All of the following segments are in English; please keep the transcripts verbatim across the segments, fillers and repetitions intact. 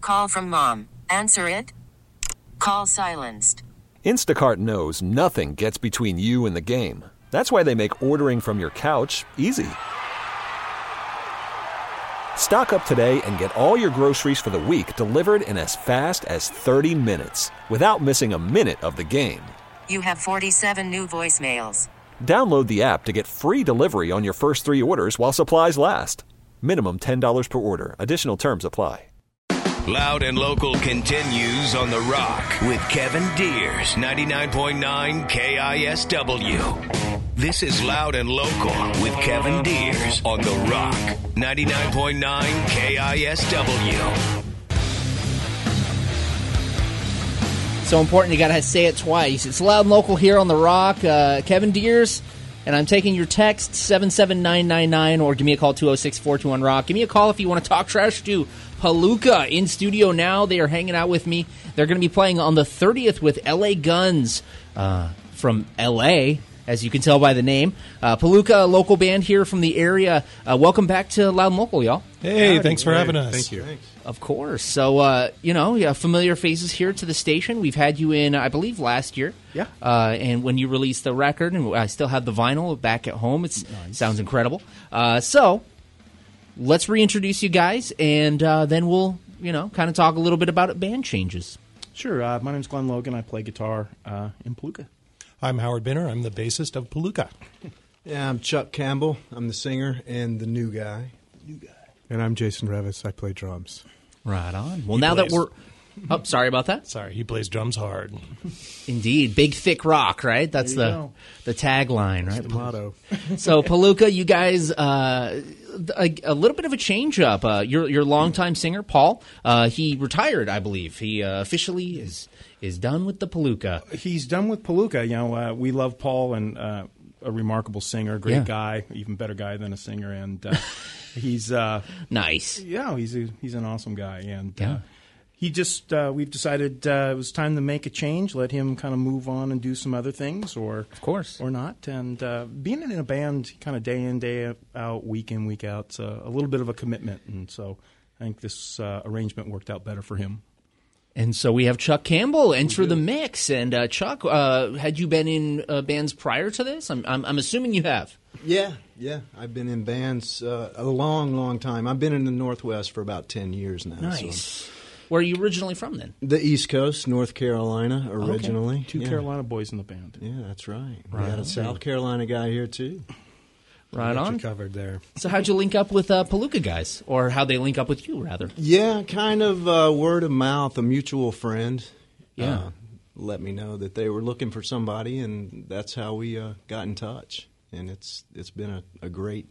Call from mom. Answer it. Call silenced. Instacart knows nothing gets between you and the game. That's why they make ordering from your couch easy. Stock up today and get all your groceries for the week delivered in as fast as thirty minutes without missing a minute of the game. You have forty-seven new voicemails. Download the app to get free delivery on your first three orders while supplies last. Minimum ten dollars per order. Additional terms apply. Loud and Local continues on The Rock with Kevin Deers, ninety-nine point nine K I S W. This is Loud and Local with Kevin Deers on The Rock, ninety-nine point nine K I S W. So important, you got to say it twice. It's Loud and Local here on The Rock. Uh, Kevin Deers, and I'm taking your text, seven seven nine nine nine, or give me a call, two oh six, four two one, ROCK. Give me a call if you want to talk trash to Palooka in studio now. They are hanging out with me. They're going to be playing on the thirtieth with L A Guns uh, from L A, as you can tell by the name. Uh, Palooka, a local band here from the area. Uh, welcome back to Loud and Local, y'all. Hey, Howdy. Thanks for hey, having us. Thank you. Thanks. Of course. So, uh, you know, yeah, familiar faces here to the station. We've had you in, I believe, last year. Yeah. Uh, and when you released the record, and I still have the vinyl back at home. It nice. Sounds incredible. Uh, so, let's reintroduce you guys, and uh, then we'll, you know, kind of talk a little bit about band changes. Sure. Uh, my name's Glenn Logan. I play guitar uh, in Palooka. I'm Howard Binner. I'm the bassist of Palooka. Yeah, I'm Chuck Campbell. I'm the singer and the new guy. New guy. And I'm Jason Revis. I play drums. Right on. Well, He now plays. that we're... Oh, sorry about that. Sorry, he plays drums hard. Indeed. Big, thick rock, right? That's the go. the tagline, right? That's the motto. So, Palooka, you guys, uh, a, a little bit of a change-up. Uh, your your longtime singer, Paul, uh, he retired, I believe. He uh, officially is is done with the Palooka. He's done with Palooka. You know, uh, we love Paul, and uh, a remarkable singer, great Yeah. guy, even better guy than a singer, and uh, he's uh, Nice. yeah, he's a, he's an awesome guy, and Yeah. uh, he just uh, we've decided uh, it was time to make a change, let him kind of move on and do some other things, or Of course. or not. And uh, being in a band, kind of day in, day out, week in, week out, it's a, a little bit of a commitment, and so I think this uh, arrangement worked out better for him. And so we have Chuck Campbell enter the mix. And uh, Chuck, uh, had you been in uh, bands prior to this? I'm, I'm, I'm assuming you have. Yeah, yeah. I've been in bands uh, a long, long time. I've been in the Northwest for about ten years now. Nice. So. Where are you originally from then? The East Coast, North Carolina, originally. Two yeah. Carolina boys in the band. Yeah, that's right. Right We had on. a South Carolina guy here, too. Right Got on. you covered there. So how'd you link up with uh, Palooka guys? Or how'd they link up with you, rather? Yeah, kind of uh, word of mouth. A mutual friend Yeah. uh, let me know that they were looking for somebody, and that's how we uh, got in touch. And it's it's been a, a great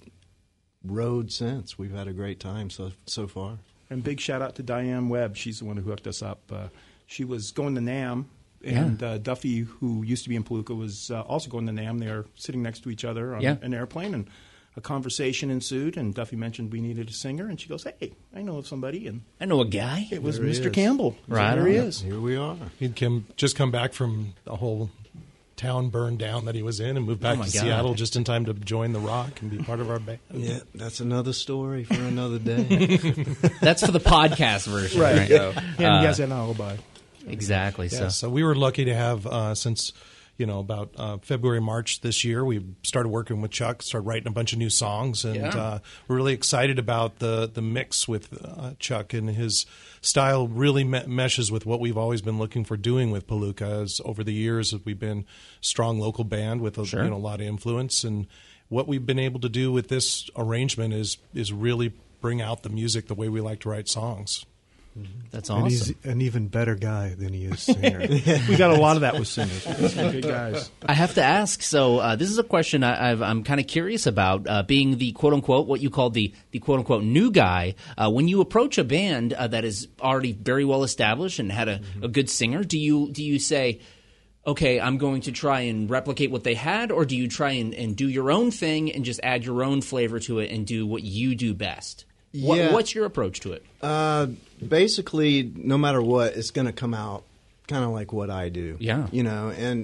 road since. We've had a great time so so far. And big shout out to Diane Webb. She's the one who hooked us up. Uh, she was going to NAMM, and Yeah. uh, Duffy, who used to be in Palooka, was uh, also going to NAMM. They are sitting next to each other on Yeah. an airplane, and a conversation ensued. And Duffy mentioned we needed a singer, and she goes, "Hey, I know of somebody." And I know a guy. it was There he Mister is. Campbell. So Right there on. he is. Here we are. He'd come, just come back from the whole town burned down that he was in and moved back Oh, my to God. Seattle just in time to join the Rock and be part of our band. Yeah, that's another story for another day. That's for the podcast version. Right. Yeah, he Uh, has an alibi. Exactly. Yeah, So. so we were lucky to have, uh, since, you know, about uh, February, March this year, we started working with Chuck, started writing a bunch of new songs, and Yeah. uh, we're really excited about the, the mix with uh, Chuck, and his style really me- meshes with what we've always been looking for doing with Palooka. As over the years, we've been a strong local band with a, Sure. you know, a lot of influence, and what we've been able to do with this arrangement is is really bring out the music the way we like to write songs. That's And he's awesome. an even better guy than he is singer. We got a lot of that with singers. Some good guys. I have to ask. So uh, this is a question I, I've, I'm kind of curious about. Uh, being the quote unquote what you call the the quote unquote new guy, uh, when you approach a band uh, that is already very well established and had a, Mm-hmm. a good singer, do you do you say, okay, I'm going to try and replicate what they had, or do you try and, and do your own thing and just add your own flavor to it and do what you do best? What, Yeah. What's your approach to it? Uh, basically, no matter what, it's going to come out kind of like what I do. Yeah. You know, and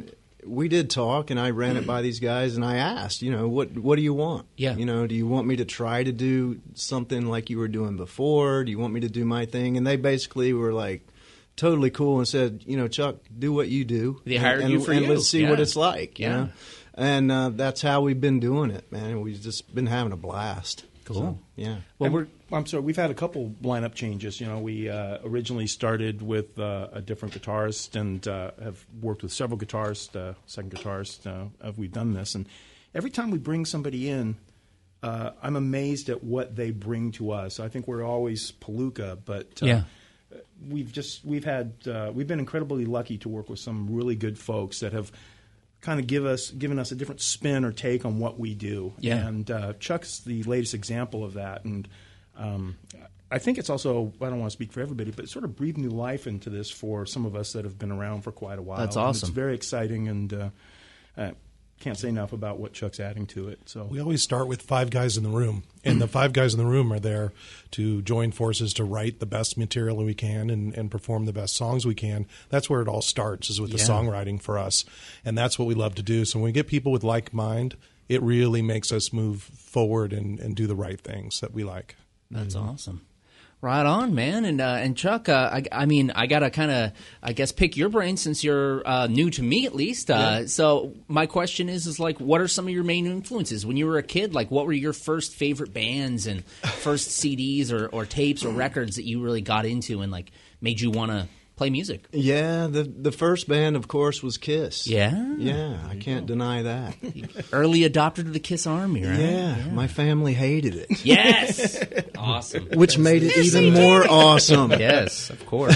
we did talk, and I ran it by these guys, and I asked, you know, what what do you want? Yeah. You know, do you want me to try to do something like you were doing before? Do you want me to do my thing? And they basically were like totally cool and said, you know, Chuck, do what you do. They hired and, you and, for and you. let's see Yeah. what it's like, you Yeah. know? And uh, that's how we've been doing it, man. We've just been having a blast. Cool. So, yeah. Well, we're, I'm sorry, we've had a couple lineup changes. You know, we uh, originally started with uh, a different guitarist and uh, have worked with several guitarists, uh, second guitarists, uh, as we've done this. And every time we bring somebody in, uh, I'm amazed at what they bring to us. I think we're always Palooka, but uh, Yeah. we've just we've had uh, we've been incredibly lucky to work with some really good folks that have kind of give us given us a different spin or take on what we do. Yeah. And uh, Chuck's the latest example of that. And um, I think it's also, I don't want to speak for everybody, but it's sort of breathed new life into this for some of us that have been around for quite a while. That's And awesome. it's very exciting, and uh, uh, can't say enough about what Chuck's adding to it. So We always start with five guys in the room, and the five guys in the room are there to join forces to write the best material we can and, and perform the best songs we can. That's where it all starts, is with the Yeah. songwriting for us, and that's what we love to do. So when we get people with like mind, it really makes us move forward and, and do the right things that we like. That's awesome. Right on, man. And uh, and Chuck, uh, I, I mean, I gotta kind of, I guess, pick your brain since you're uh, new to me, at least. Uh, Yeah. So my question is, is like, what are some of your main influences when you were a kid? Like, what were your first favorite bands and first C Ds or, or tapes or records that you really got into and like made you want to play music? Yeah, the the first band, of course, was Kiss. Yeah, Yeah, I can't deny that. early adopter to the Kiss Army, right? Yeah, my family hated it. Yes, awesome. Which made it even more awesome. Yes, of course.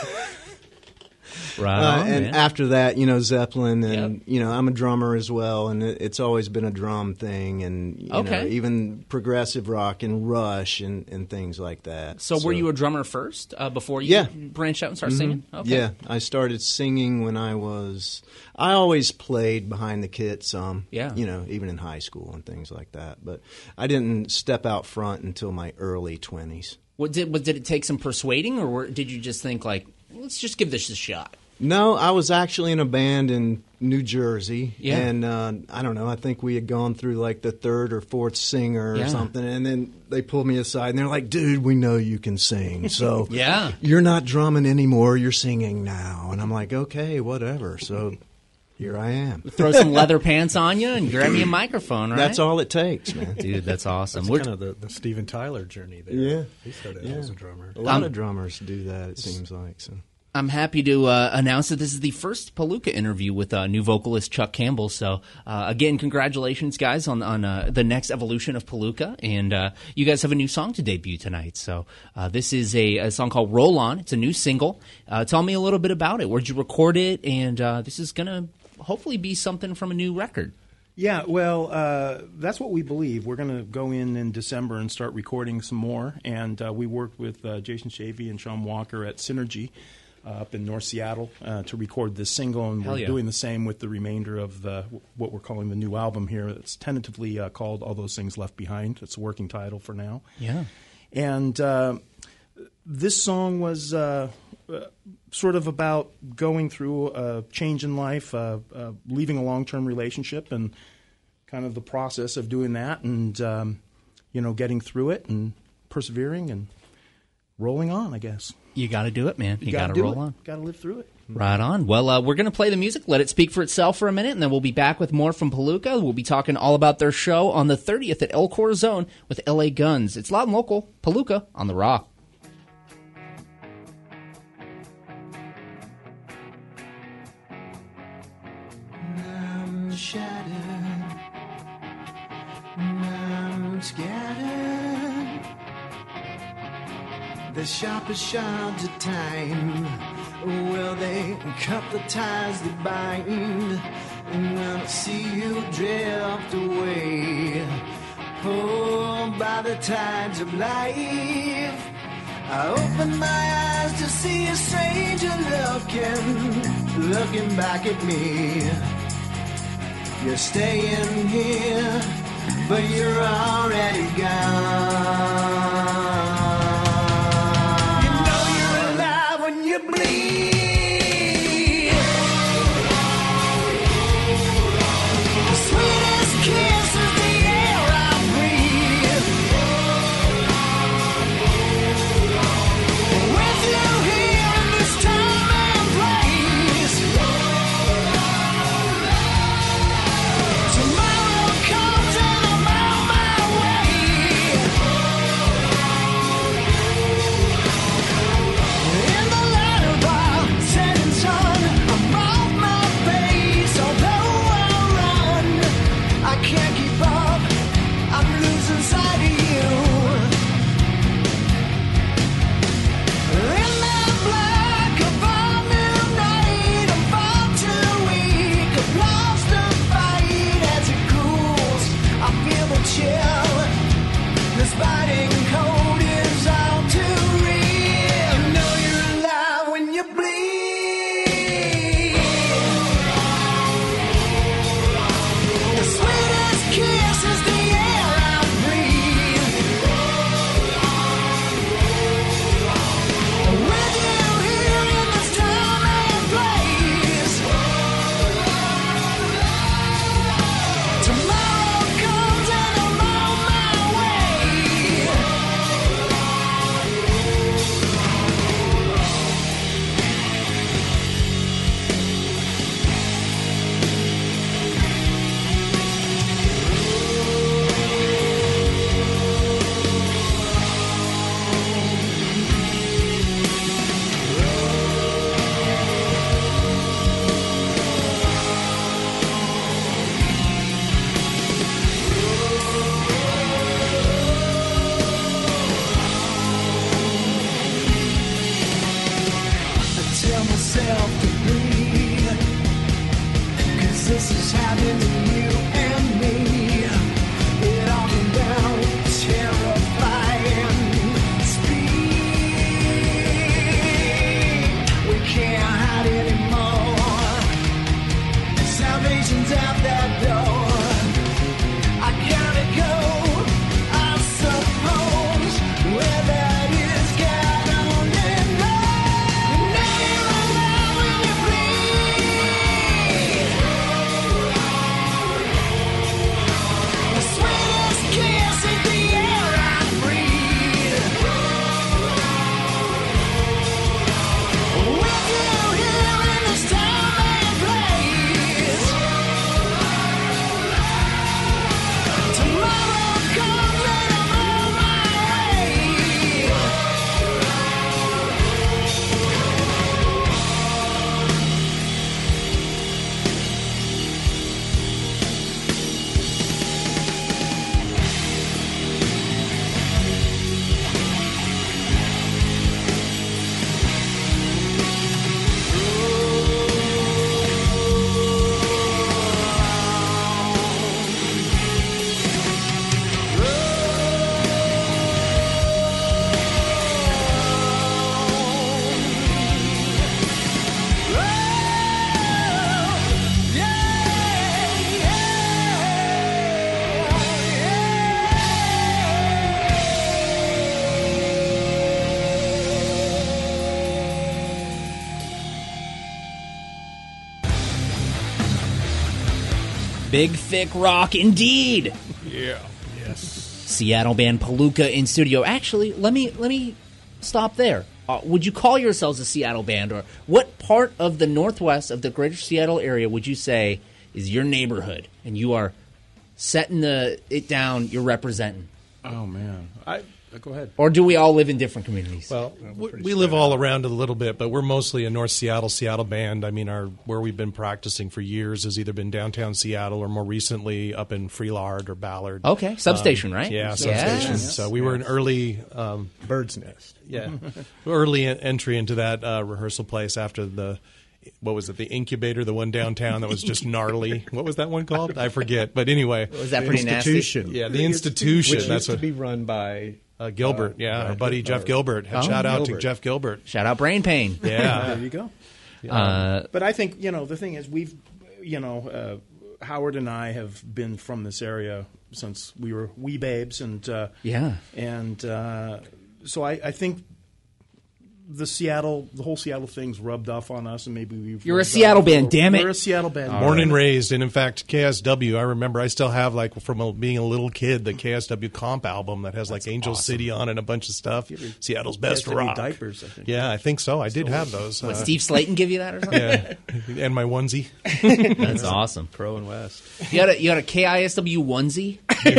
Right Uh, on, and man. after that, you know, Zeppelin, and Yep. you know, I'm a drummer as well, and it, it's always been a drum thing, and you Okay. know, even progressive rock and Rush and, and things like that. So, were you a drummer first uh, before you Yeah. branched out and started singing? Okay. Yeah, I started singing when I was. I always played behind the kit some. Yeah. You know, even in high school and things like that. But I didn't step out front until my early twenties. What did what, did it take some persuading, or were, did you just think like, let's just give this a shot? No, I was actually in a band in New Jersey, Yeah. and uh, I don't know. I think we had gone through like the third or fourth singer Yeah. or something, and then they pulled me aside and they're like, "Dude, we know you can sing, so Yeah. you're not drumming anymore. You're singing now." And I'm like, "Okay, whatever." So here I am. Throw some leather pants on you and grab me a microphone, right? That's all it takes, man. Dude, that's awesome. That's We're- kind of the, the Steven Tyler journey there. Yeah. He started Yeah. out as a drummer. A lot Um, of drummers do that. It seems like so. I'm happy to uh, announce that this is the first Palooka interview with uh, new vocalist Chuck Campbell. So, uh, again, congratulations, guys, on on uh, the next evolution of Palooka. And uh, you guys have a new song to debut tonight. So, uh, this is a, a song called Roll On. It's a new single. Uh, tell me a little bit about it. Where'd you record it? And uh, this is going to hopefully be something from a new record. Yeah, well, uh, that's what we believe. We're going to go in in December and start recording some more. And uh, we worked with uh, Jason Shavey and Sean Walker at Synergy uh, up in North Seattle uh, to record this single. And Hell we're yeah. doing the same with the remainder of the what we're calling the new album here. It's tentatively uh, called All Those Things Left Behind. It's a working title for now. Yeah. And uh, this song was uh, uh, sort of about going through a change in life, uh, uh, leaving a long-term relationship, and kind of the process of doing that, and um, you know, getting through it and persevering and rolling on, I guess. You got to do it, man. You, got gotta to do roll it. on. Got to live through it. Right on. Well, uh, we're going to play the music, let it speak for itself for a minute, and then we'll be back with more from Palooka. We'll be talking all about their show on the thirtieth at El Corazon with L A Guns. It's loud and local. Palooka on the Rock. I'm shattered. I'm scattered. The sharpest shards of time. Well, they cut the ties that bind. And when I see you drift away, pulled by the tides of life, I open my eyes to see a stranger looking, looking back at me. You're staying here, but you're already gone. You know you're alive when you bleed. yourself to breathe. 'Cause this is happening to you and me. It all came down with terrifying speed. We can't hide anymore. Salvation's out that door. I gotta go, I suppose. Where that is, God only knows. Now you're alive when you bleed. The sweetest kiss is the air I breathe. With you here in this time and place. Tomorrow comes and I'm on my way. Big, thick rock, indeed. Yeah. Seattle band Palooka in studio. Actually, let me let me stop there. Uh, would you call yourselves a Seattle band, or what part of the Northwest of the Greater Seattle area would you say is your neighborhood, and you are setting the it down? You're representing, Oh man, I uh, go ahead. or do we all live in different communities? Well, we, we live all around a little bit, but we're mostly a North Seattle, Seattle band. I mean, our where we've been practicing for years has either been downtown Seattle or more recently up in Freelard or Ballard. Okay, substation, Um, right? Yeah, Yes. substation. Yes. So we were an early, um, Bird's Nest. yeah, early en- entry into that uh, rehearsal place after the. What was it? The Incubator, the one downtown that was just gnarly. What was that one called? I forget. But anyway, Was that The pretty nasty? institution. yeah, the institution. Which That's used to what be run by uh, Gilbert. uh, yeah, our Brad buddy Gilbert. Jeff Gilbert. Oh, Shout out to Gilbert. Jeff Gilbert. Shout out Brain Pain. Yeah. There you go. Uh, But I think, you know, the thing is, we've, you know, uh, Howard and I have been from this area since we were wee babes, and uh, Yeah. and uh, so I, I think the Seattle, the whole Seattle thing's rubbed off on us, and maybe we've. You're a rubbed Seattle off- band, damn it. We're a Seattle band. Born and raised, and in fact, K S W. I remember I still have like from a, being a little kid the K S W comp album that has like Angel City on it and a bunch of stuff. Seattle's best K S W rock. diapers, I think. Yeah, I think so. I did have those. What, uh, Steve Slayton give you that or something? Yeah, and my onesie. That's awesome. Pro and West. You got a you got a K I S W onesie?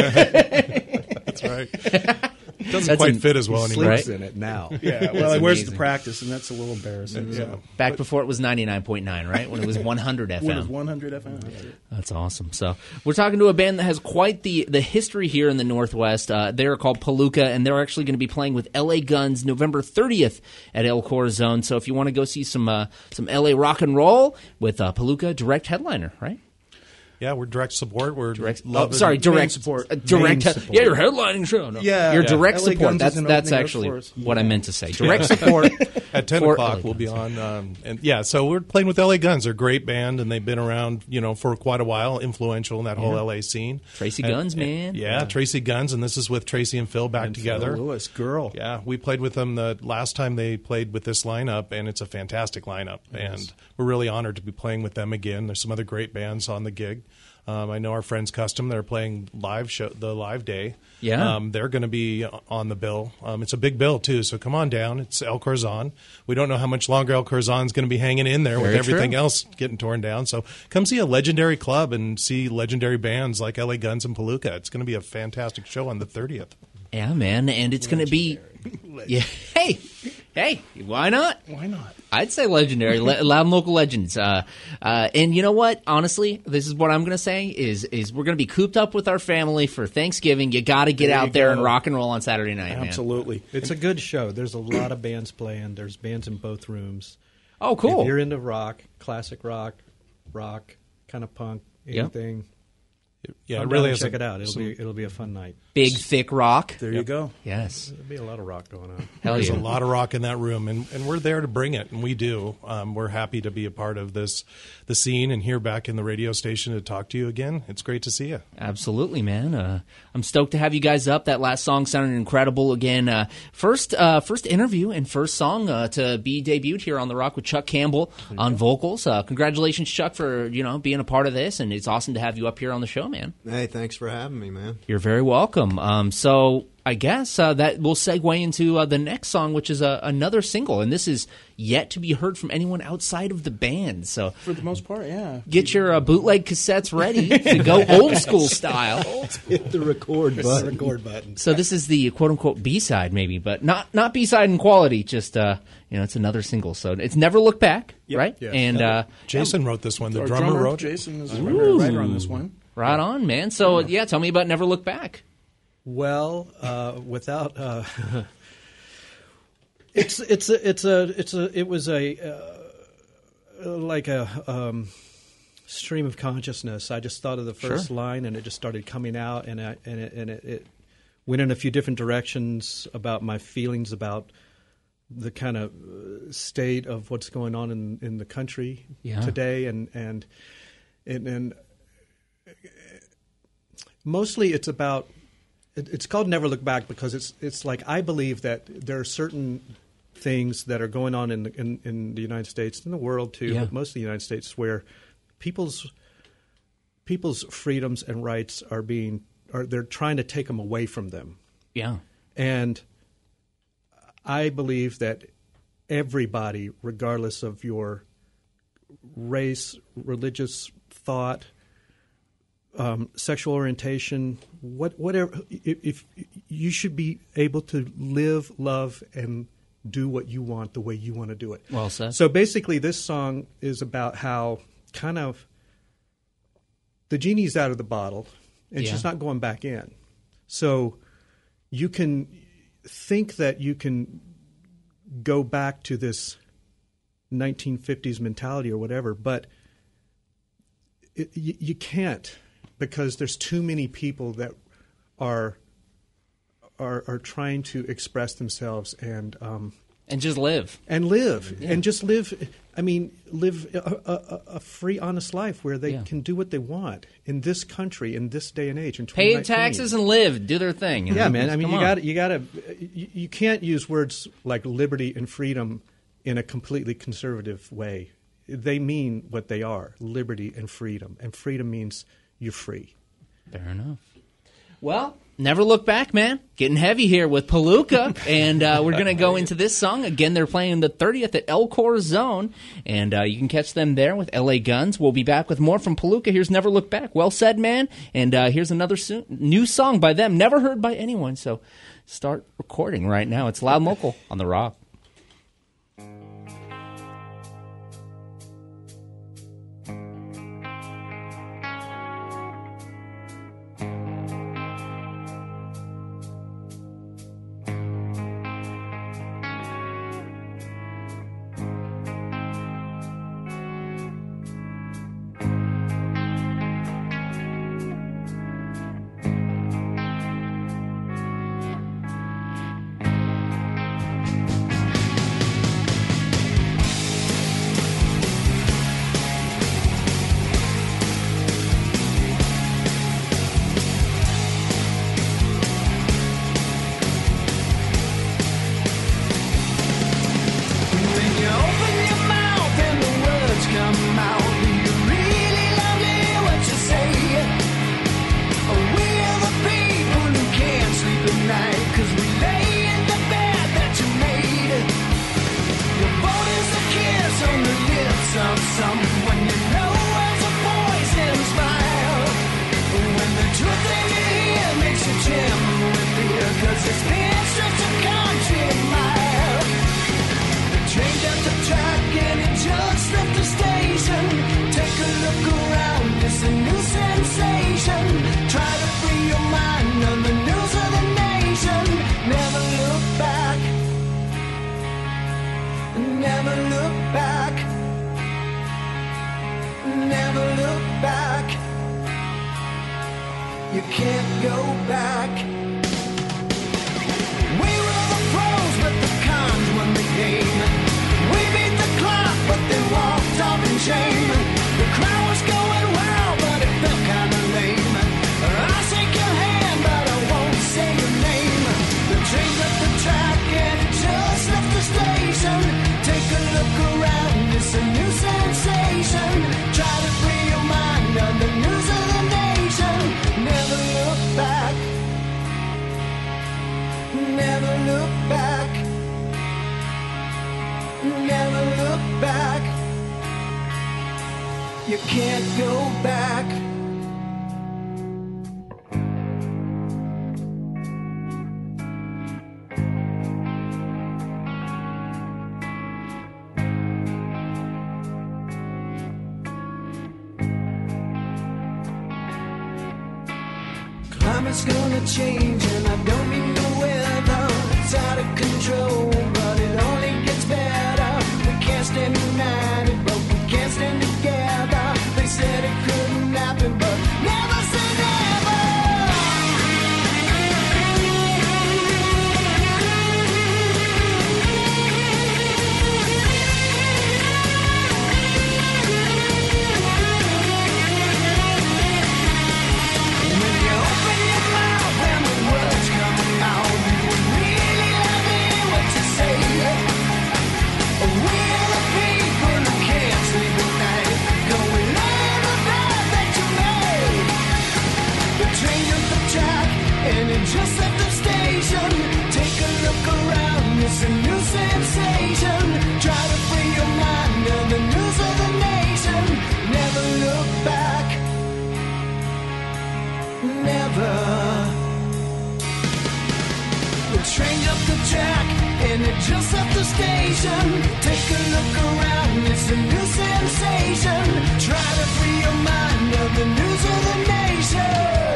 That's right. Doesn't That's quite an- fit as well He anymore. sleeps in it now. Yeah, well, it wears it amazing. to practice, and that's a little embarrassing. So. Back before it was ninety-nine point nine, right? When it was one hundred F M. When it was one hundred F M. That's it. That's awesome. So we're talking to a band that has quite the, the history here in the Northwest. Uh, they're called Palooka, and they're actually going to be playing with L A Guns November thirtieth at El Corazon. So if you want to go see some uh, some L A rock and roll with uh, Palooka, direct headliner, right? Yeah, we're direct support. We're Direct, oh, loving- sorry, direct support. uh, direct. Main support. Yeah, your headlining show. No. Yeah. your Yeah. direct L A support. Guns That's is an that's opening actually for us. what I Yeah. meant to say. Direct support at ten for o'clock. L A We'll be Guns. on, um, and yeah, so we're playing with L A Guns. They're a great band, and they've been around, you know, for quite a while. Influential in that whole L A scene. Tracy And- Guns, man. Yeah, Tracy Guns, and this is with Tracy and Phil back And together. Phil Lewis, girl. Yeah, we played with them the last time they played with this lineup, and it's a fantastic lineup. And we're really honored to be playing with them again. There's some other great bands on the gig. Um, I know our friends Custom. They're playing live show the live day. Yeah. um, they're going to be on the bill. Um, it's a big bill too, so come on down. It's El Corazon. We don't know how much longer El Corazon's going to be hanging in there with Very everything true. else getting torn down. So come see a legendary club and see legendary bands like L A Guns and Palooka. It's going to be a fantastic show on the thirtieth. Yeah, man, and it's going to be. Yeah, hey, hey, why not? Why not? I'd say legendary, le- loud and local legends. Uh, uh, and you know what? Honestly, this is what I'm going to say: is is we're going to be cooped up with our family for Thanksgiving. You got to get There you out there go. and rock and roll on Saturday night, man. Absolutely. It's a good show. There's a lot of bands playing. There's bands in both rooms. Oh, cool. If you're into rock, classic rock, rock, kind of punk, Yeah. anything, Yeah, come it really down and is check a- it out. It'll some- be it'll be a fun night. Big, thick rock. There you go. Yes. There'll be a lot of rock going on. Hell There's yeah. a lot of rock in that room, and, and we're there to bring it, and we do. Um, we're happy to be a part of this, the scene, and here back in the radio station to talk to you again. It's great to see you. Absolutely, man. Uh, I'm stoked to have you guys up. That last song sounded incredible. Again, uh, first uh, first interview and first song uh, to be debuted here on The Rock with Chuck Campbell on vocals. Uh, congratulations, Chuck, for you know being a part of this, and it's awesome to have you up here on the show, man. Hey, thanks for having me, man. You're very welcome. Um, so I guess uh, that will segue into uh, the next song, which is uh, another single, and this is yet to be heard from anyone outside of the band. So For the most part, yeah. get your uh, bootleg cassettes ready to go old school style. Hit the record The button. record button. So this is the quote unquote B side, maybe, but not not B side in quality. Just uh, you know, it's another single. So it's Never Look Back, right? Yes. And uh, Jason wrote this one. The Our drummer, drummer, wrote it. Jason, is the writer on this one. right on, man. So yeah, tell me about Never Look Back. Well, uh, without uh, it's it's a, it's a it's a it was a uh, like a um, stream of consciousness. I just thought of the first Sure. line, and it just started coming out, and I, and it, and it, it went in a few different directions about my feelings about the kind of uh, state of what's going on in, in the country Yeah. today, and and and, and mostly it's about. It, it's called Never Look Back because it's it's like I believe that there are certain things that are going on in the, in, in the United States, in the world too, Yeah. but mostly the United States, where people's people's freedoms and rights are being are they're trying to take them away from them. Yeah. And I believe that everybody, regardless of your race, religious thought, um, sexual orientation, what, whatever, if, if you should be able to live, love, and do what you want the way you want to do it. Well said. So basically, this song is about how kind of the genie's out of the bottle, and Yeah. she's not going back in. So you can think that you can go back to this nineteen fifties mentality or whatever, but it, you, you can't, because there's too many people that are are, are trying to express themselves and um, And just live. and live and just live. I mean, live a, a, a free, honest life where they Yeah. can do what they want in this country, in this day and age. In Pay twenty nineteen. taxes and live. Do their thing. you Yeah, know? man. I mean, Come you on. got you got to you, you can't use words like liberty and freedom in a completely conservative way. They mean what they are: liberty and freedom. And freedom means you're free. Fair enough. Well, Never Look Back, man. Getting heavy here with Palooka, and uh, we're going to go into this song. Again, they're playing the thirtieth at El Cor Zone, and uh, you can catch them there with L A Guns. We'll be back with more from Palooka. Here's Never Look Back. Well said, man. And uh, here's another so- new song by them, never heard by anyone, so start recording right now. It's Loud and Local on The Rock. When you open your mouth and the words come out, do you really lovely what you say? We're the people who can't sleep at night, 'cause we lay in the bed that you made. Your vote is a kiss on the lips of someone you know has a poison smile. When the truth that you hear makes you tremble with fear, 'cause it's been such a country mile. Train down the track and it just left the station. Take a look around, it's a new sensation. Try to free your mind on the news of the nation. Never look back. Never look back. you can't go back. We were the pros, but the cons won the game. We beat the clock, but they walked off in shame. The crowd was going wild, but it felt kinda lame. I'll shake your hand, but I won't say your name. The train's up the track and it just left the station. Take a look around, it's a new sensation. Try to free your mind on the news of the nation. Never look back. Never look back. Never look back. You can't go back. Climate's gonna change, and I don't mean the weather. It's out of control, but it only gets better. We can't stand united, but we can't stand together. They said it couldn't happen, but never say never. When you open your mouth and the words come out, you would really have it what to say. We are the people who can't sleep at night, going on the path that you made. The train up the track and it just left the station. Take a look around, it's a new sensation. Try to free your mind of the news of the nation. Never look back. Never. The train up the track and it just left the station. Take a look around, it's a new sensation. Try to free your mind of the news of the nation.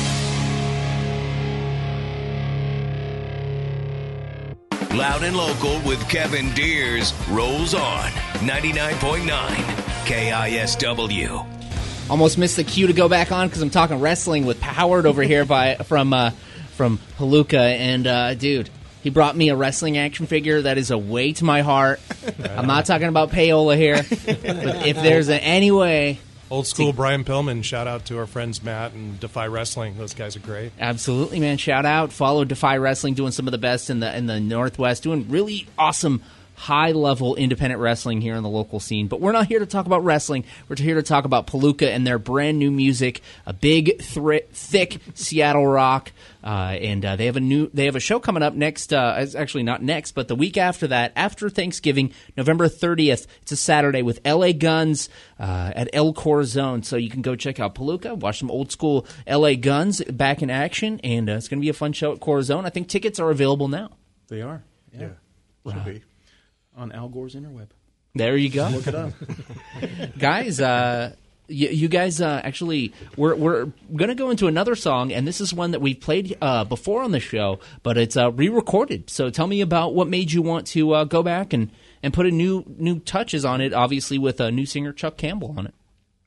Loud and Local with Kevin Deers rolls on ninety-nine point nine K I S W. Almost missed the cue to go back on because I'm talking wrestling with Howard over here by from uh, from Palooka, and uh, dude, he brought me a wrestling action figure that is a weight to my heart. I'm not talking about payola here, but if there's a, any way, Old school Brian Pillman. Shout out to our friends Matt and Defy Wrestling. Those guys are great. Absolutely, man. Shout out. Follow Defy Wrestling, doing some of the best in the in the Northwest, doing really awesome high-level independent wrestling here in the local scene. But we're not here to talk about wrestling. We're here to talk about Palooka and their brand-new music, a big, thri- thick Seattle rock. Uh, and uh, they have a new they have a show coming up next, uh, it's actually not next, but the week after that, after Thanksgiving, November thirtieth. It's a Saturday with L A Guns uh, at El Corazon. So you can go check out Palooka, watch some old-school L A Guns back in action, and uh, it's going to be a fun show at Corazon. I think tickets are available now. They are. Yeah. yeah. Should be. On Al Gore's interweb. There you go. Look it up. Guys, uh, you, you guys uh, actually, we're, we're going to go into another song, and this is one that we've played uh, before on the show, but it's uh, re-recorded. So tell me about what made you want to uh, go back and, and put a new new touches on it, obviously with a uh, new singer Chuck Campbell on it.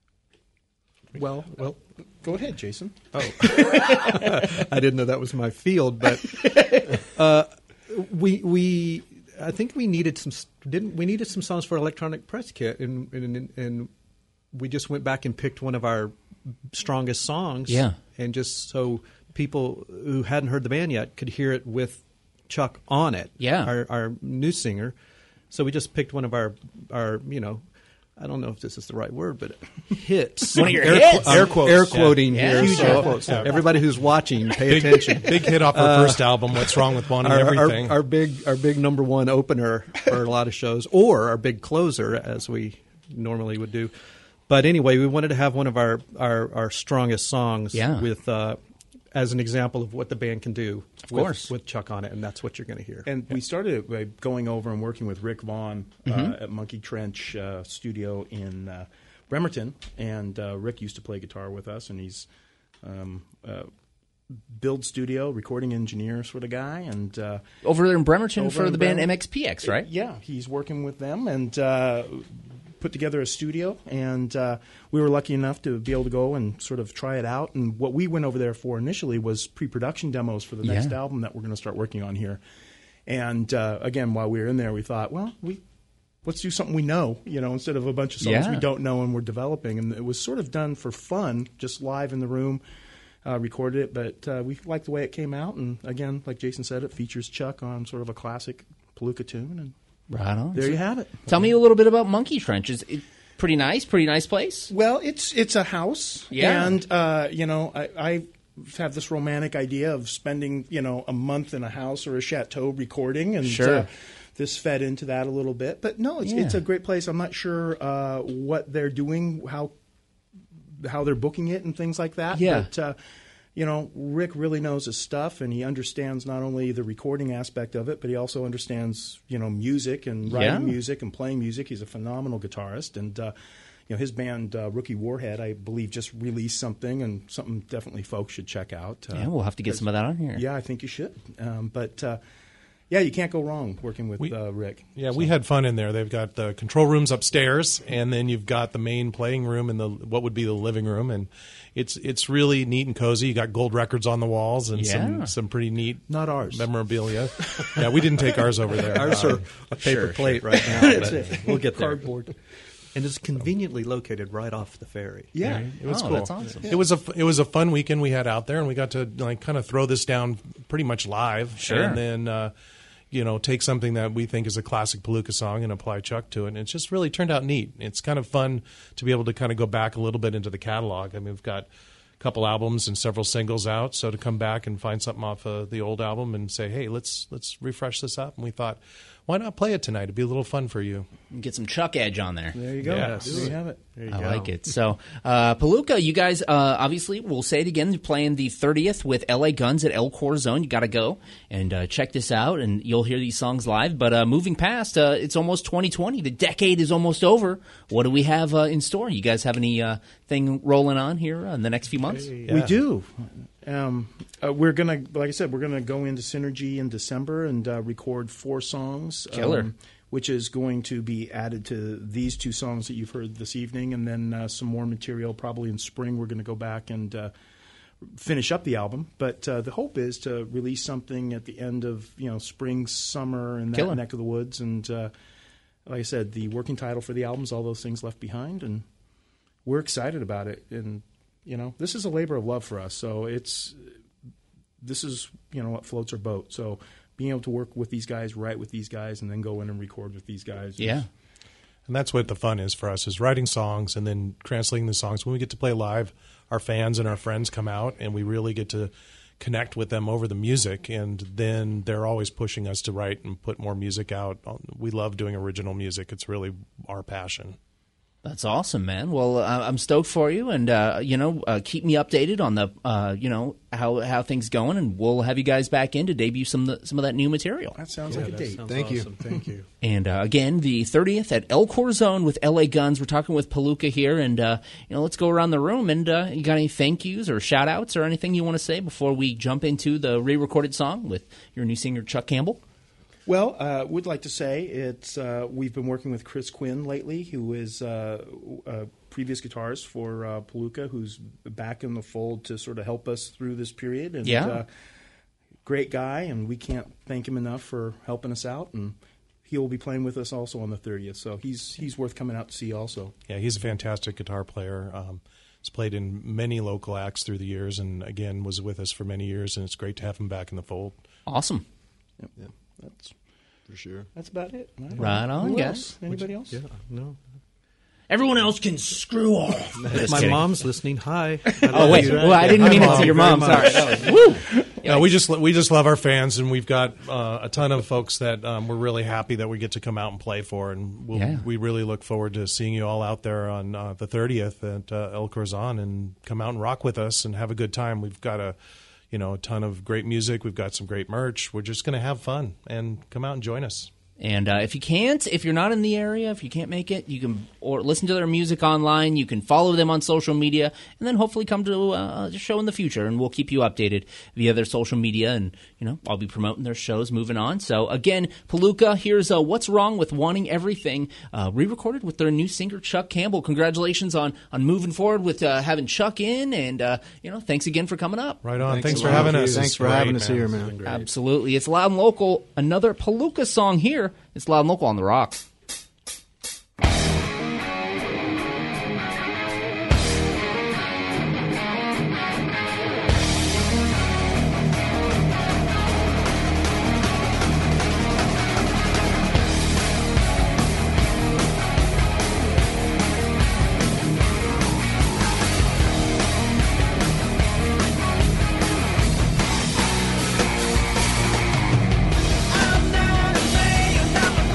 Well, well, go ahead, Jason. Oh, I didn't know that was my field, but uh, we we. I think we needed some didn't we needed some songs for Electronic Press Kit, and, and and we just went back and picked one of our strongest songs, yeah, and just so people who hadn't heard the band yet could hear it with Chuck on it, yeah, our, our new singer. So we just picked one of our our you know. I don't know if this is the right word, but hits. One of your air, hits. Qu- air quotes. Air quoting yeah. here. Yeah. So air quotes, yeah. Everybody who's watching, pay Big, attention. big hit off our uh, first album, What's Wrong with Wanting our, Everything. Our, our big, our big number one opener for a lot of shows, or our big closer, as we normally would do. But anyway, we wanted to have one of our our, our strongest songs yeah. with. Uh, as an example of what the band can do of with, course. with Chuck on it, and that's what you're going to hear. And yeah. we started by going over and working with Rick Vaughn mm-hmm. uh, at Monkey Trench uh, Studio in uh, Bremerton, and uh, Rick used to play guitar with us, and he's um, uh, build studio, recording engineer sort of guy. And uh, Over there in Bremerton over for in the band Bremer- M X P X, right? Yeah, he's working with them, and uh, put together a studio, and uh, we were lucky enough to be able to go and sort of try it out. And what we went over there for initially was pre-production demos for the next Yeah. album that we're going to start working on here. And uh, again, while we were in there, we thought, well, we let's do something we know, you know, instead of a bunch of songs Yeah. we don't know and we're developing. And it was sort of done for fun, just live in the room. Uh, recorded it, but uh, we liked the way it came out. And again, like Jason said, it features Chuck on sort of a classic Palooka tune. And Right on. there you have it. Tell me a little bit about Monkey Trench. Is it pretty nice? Pretty nice place? Well, it's it's a house, Yeah. and uh, you know, I, I have this romantic idea of spending you know a month in a house or a chateau recording, and Sure. uh, this fed into that a little bit. But no, it's Yeah. it's a great place. I'm not sure uh, what they're doing, how how they're booking it, and things like that. Yeah. But, uh, you know, Rick really knows his stuff, and he understands not only the recording aspect of it, but he also understands, you know, music and writing Yeah. music and playing music. He's a phenomenal guitarist, and uh, you know, his band uh, Rookie Warhead, I believe, just released something, and something definitely folks should check out. Uh, Yeah, we'll have to get some of that on here. Yeah, I think you should. Um, but uh, yeah, you can't go wrong working with We- uh, Rick. Yeah, we had fun in there. They've got the control rooms upstairs, and then you've got the main playing room and the what would be the living room, and it's it's really neat and cozy. You got gold records on the walls and Yeah. some some pretty neat Not ours. memorabilia. Yeah, we didn't take ours over there. Ours Um, are a paper sure, plate right now. That's but it. We'll get there. Cardboard. And it's conveniently located right off the ferry. Yeah. It was Oh, cool. that's awesome. It was a it was a fun weekend we had out there, and we got to like kind of throw this down pretty much live, Sure. and then uh, you know take something that we think is a classic Palooka song and apply Chuck to it. And it's just really turned out neat. It's kind of fun to be able to kind of go back a little bit into the catalog. I mean, we've got a couple albums and several singles out, so to come back and find something off of the old album and say, hey, let's let's refresh this up. And we thought, why not play it tonight? It'd be a little fun for you. Get some Chuck Edge on there. There you go. Yes. There you have it. There you I go. like it. So, uh, Palooka, you guys, uh, obviously, we'll say it again, you're playing the thirtieth with L A Guns at El Corazon. You got to go and uh, check this out, and you'll hear these songs live. But uh, moving past, uh, it's almost twenty twenty. The decade is almost over. What do we have uh, in store? You guys have any uh, thing rolling on here uh, in the next few months? We do. Um, uh, we're gonna, like I said, we're gonna go into Synergy in December and uh, record four songs. Killer. Um, which is going to be added to these two songs that you've heard this evening, and then uh, some more material probably in spring. We're going to go back and uh, finish up the album. But uh, the hope is to release something at the end of you know spring, summer, and that Killer. neck of the woods. And uh, like I said, the working title for the album is All Those Things Left Behind, and we're excited about it. And you know, this is a labor of love for us. So it's this is you know what floats our boat. So being able to work with these guys, write with these guys, and then go in and record with these guys. is- Yeah. And that's what the fun is for us, is writing songs and then translating the songs. When we get to play live, our fans and our friends come out, and we really get to connect with them over the music, and then they're always pushing us to write and put more music out. We love doing original music. It's really our passion. That's awesome, man. Well, uh, I'm stoked for you, and uh, you know, uh, keep me updated on the, uh, you know, how how things going, and we'll have you guys back in to debut some of the, some of that new material. That sounds like a date. Sounds Thank you. Awesome. Thank you. And uh, again, the thirtieth at El Corazon with L A Guns. We're talking with Palooka here, and uh, you know, let's go around the room. And uh, you got any thank yous or shout outs or anything you want to say before we jump into the re-recorded song with your new singer Chuck Campbell? Well, uh, would like to say it's uh, we've been working with Chris Quinn lately, who is uh, a previous guitarist for uh, Palooka, who's back in the fold to sort of help us through this period. And, Yeah. uh, great guy, and we can't thank him enough for helping us out. And he will be playing with us also on the thirtieth, so he's he's worth coming out to see also. Yeah, he's a fantastic guitar player. Um, he's played in many local acts through the years, and again was with us for many years. And it's great to have him back in the fold. Awesome. Yep. That's For sure. that's about it. I don't Right know. on, Who guys. else? Anybody else? Yeah, no. Everyone else can screw off. If my kidding. mom's listening, hi. Oh wait, well, I didn't mean it to your mom. Sorry. That was- woo. No, we just we just love our fans, and we've got uh, a ton of folks that um, we're really happy that we get to come out and play for, and we'll, Yeah. we really look forward to seeing you all out there on uh, the thirtieth at uh, El Corazon, and come out and rock with us and have a good time. We've got a you know a ton of great music. We've got some great merch. We're just going to have fun and come out and join us. And uh, if you can't, if you're not in the area, if you can't make it, you can or listen to their music online. You can follow them on social media, and then hopefully come to uh, a show in the future. And we'll keep you updated via their social media. And you know, I'll be promoting their shows moving on. So again, Palooka, here's uh, "What's Wrong with Wanting Everything," uh, re-recorded with their new singer Chuck Campbell. Congratulations on on moving forward with uh, having Chuck in, and uh, you know, thanks again for coming up. Right on. Thanks, Thanks for having us. Thanks It's for great, having us man. here, This man. has been great. Absolutely, it's Loud and Local. Another Palooka song here. It's Loud and Local on the Rock. I'm not a man, I'm a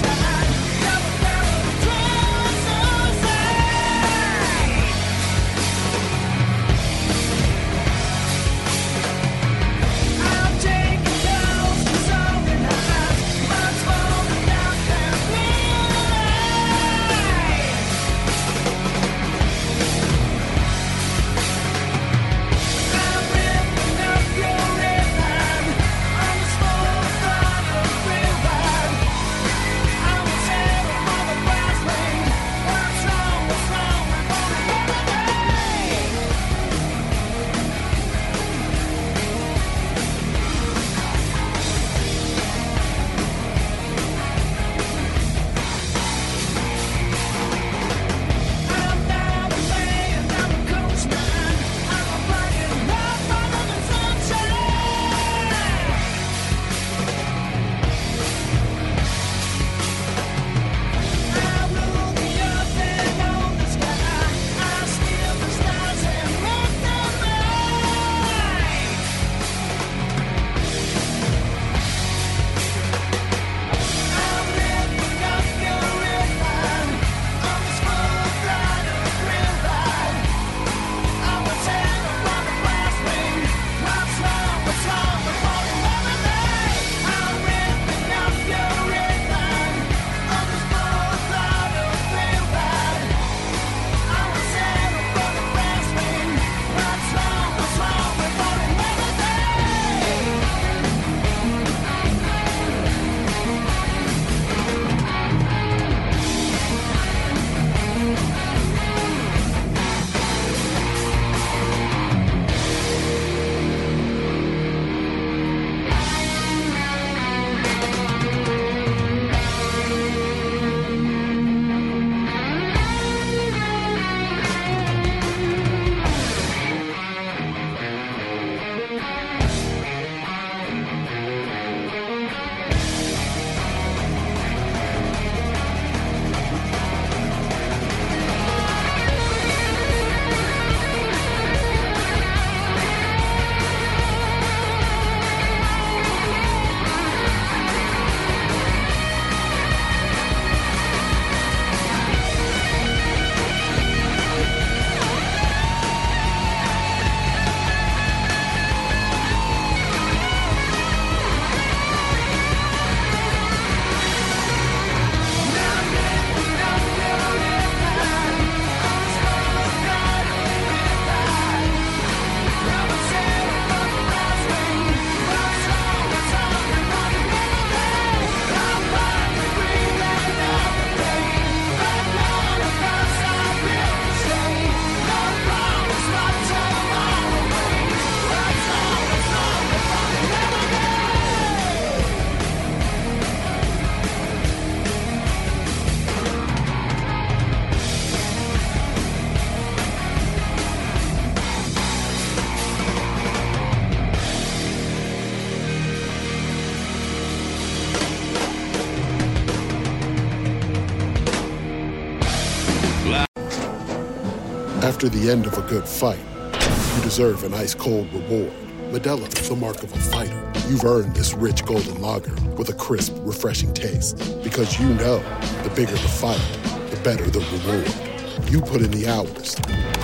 After the end of a good fight, you deserve an ice-cold reward. Modelo is the mark of a fighter. You've earned this rich golden lager with a crisp, refreshing taste. Because you know, the bigger the fight, the better the reward. You put in the hours,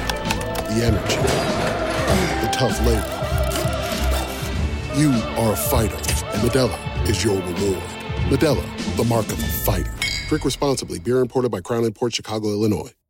the energy, the tough labor. You are a fighter, and Modelo is your reward. Modelo, the mark of a fighter. Drink responsibly. Beer imported by Crown Imports, Chicago, Illinois.